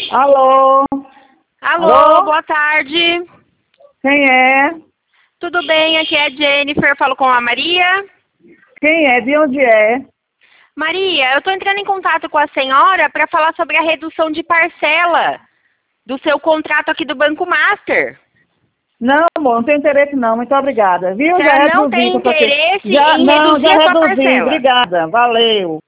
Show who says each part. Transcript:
Speaker 1: Alô?
Speaker 2: Alô,
Speaker 1: Alô?
Speaker 2: boa tarde.
Speaker 1: Quem é?
Speaker 2: Tudo bem? Aqui é a Jennifer, falo com a Maria.
Speaker 1: Quem é? De onde é?
Speaker 2: Maria, eu estou entrando em contato com a senhora para falar sobre a redução de parcela do seu contrato aqui do Banco Master.
Speaker 1: Não, amor, não tenho interesse não. Muito obrigada. Viu?
Speaker 2: Você
Speaker 1: Já
Speaker 2: não
Speaker 1: reduzi.
Speaker 2: tem
Speaker 1: Que eu tô aqui.
Speaker 2: interesse
Speaker 1: Já,
Speaker 2: em
Speaker 1: não,
Speaker 2: reduzir
Speaker 1: já
Speaker 2: a sua
Speaker 1: reduzi.
Speaker 2: parcela.
Speaker 1: Obrigada. Valeu.